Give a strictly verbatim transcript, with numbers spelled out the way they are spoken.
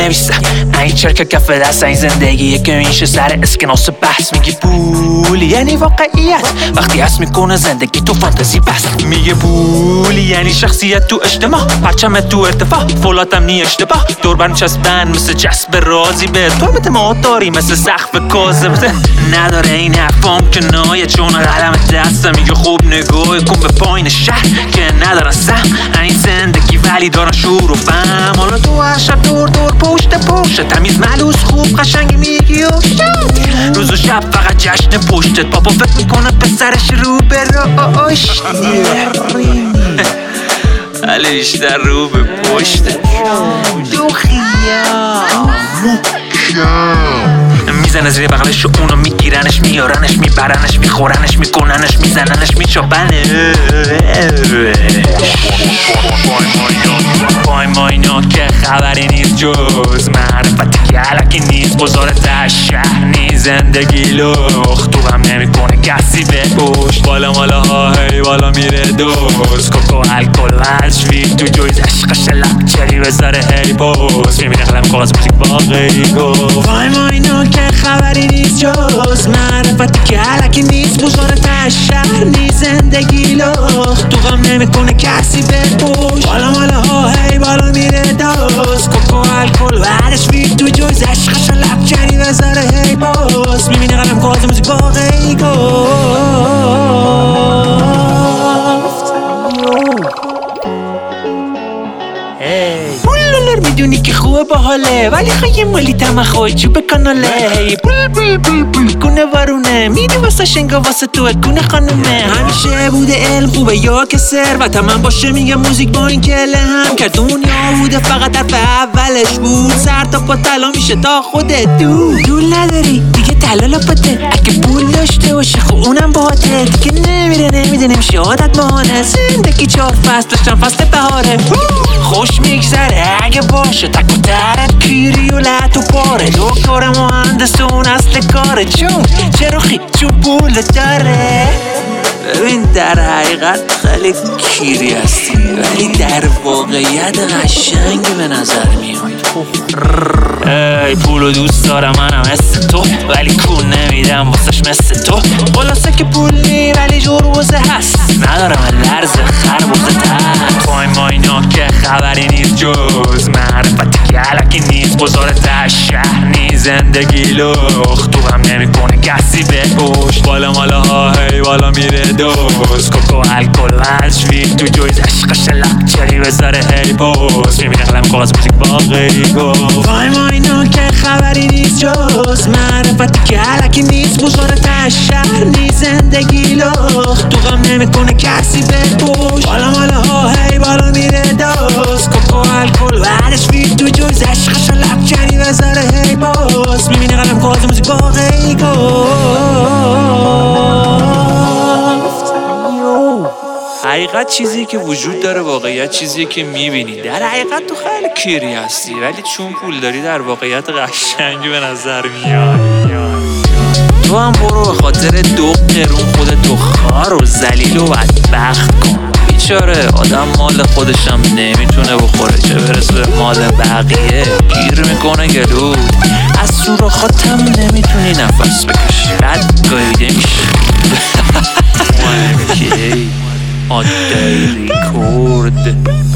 بنویسم این چرک کف دست این زندگیه که میشه سر اسکناس بحث. میگی پول یعنی واقعیت وقتی هست میکنه زندگی تو فانتزی بس. میگه پول یعنی شخصیت تو اجتماع پرچم تو ارتفاع فولادم نی اشتباه دور برم چسبن مثل جسب رازی به تو بده ما داری مثل سقف کاذب نداره این حرفام که نایه چون قلم دستم میگه خوب نگاه کن به پایین شهر که ندارن سهم این زندگی ولی دارن شور و فهم. حالا تو هر شب دور دور پشت پشت تمیز ملوس خوب قشنگی میگی و روز و شب فقط جشن پشتت بابا فکر میکنه پسرش رو به راش ولی بیشتر رو به پشتت دو خیام میزنه زیر بغلش و اونو میگیرنش میارنش میبرنش میخورنش میکننش میزننش میچابنش. پای ماینا که خبری نیست جز معرفتی که علکی نیست بزارت شهر نیست زندگی لخت تو هم نمیکنه کسی به پشت بالا مالا ها هی بالا میره دوست کوکو الکل و هشوی تو جویز عشقش لکچری بذاره هی پوست میبینه قلم کاغذ موزیک باقی گفت. پای ماینا که خبری نیست جز معرفتی که علکی نیست بزارت شهر نیست زندگی لخت تو هم نمیکنه کسی به پشت بالا مالا ها هی بالا میره دوست کوکو الکل و هشوی تو جویز عشقش لکچری بذاره هی پوست میبینه قلم کاغذ موزیک باقی گفت. پول میدونی که خوبه باحاله ولی خواهی مالی تمه خواهی چوب کاناله پول پول پول پول کنه وارونه میری واسه شنگا واسه تو کنه خانومه همیشه بوده علم خوبه یا که ثروت من باشه میگه موزیک با این کله هم که دنیا بوده فقط حرف اولش بود سر تا پا طلا میشه تا خودت دو دول نداری دیگه طلا لاپته اگه پول داشته باشه خب اونم باته دیگه نمیره نمیده نمیشه عادت ماهانه زندگی چهار فصل چند فصل بهاره خوش میگذره اگه باشه تک و ترک پیری و لط و پاره دکتر مهندس اون اصل کاره چون چراخی چون پول داره. ببین در حقیقت خیلی کیری هستی ولی در واقعیت قشنگ به نظر میای. ای پولو دوست دارم منم مثل تو ولی کون نمیدم واسش مثل تو خلاصه که پول نی ولی جروزه هست ندارم لرزه خربوزه تست. پای ماینا که خبری نیست جز معرفتی که علکی نیست بزارت شهر نیست زندگی لخت تو هم نمیکنه کسی به پشت بالا مالا ها هی بالا میره دوست کوکو الکل و هشوی تو جویز عشقش لکچری بذاره هی پوست میبینه قلم کاغذ موزیک باقی گفت. پای ماینا که خبری نیست جز معرفتی که علکی نیست بزارت شهر نیست زندگی لخت تو غم نمیکنه کسی به پشت بالا مالا ها هی بالا میره دوست کوکو الکل و هشوی تو جویز عشقش لکچری بذاره هی پوست میبینه قلم کاغذ موزیک باقی گفت. حقیقت چیزی که وجود داره واقعیت چیزی که میبینی در حقیقت تو خیلی کیری هستی ولی چون پول داری در واقعیت قشنگی به نظر میاد. تو هم برو به خاطر دو قرون خودتو خار و ذلیل و بدبخت کن بیچاره آدم مال خودشم نمیتونه بخوره چه برسه به مال بقیه گیر میکنه گلو از سوراخاتم نمیتونی نفس بکشی رد گاییده میشه مهمه که ای آدای ریکورد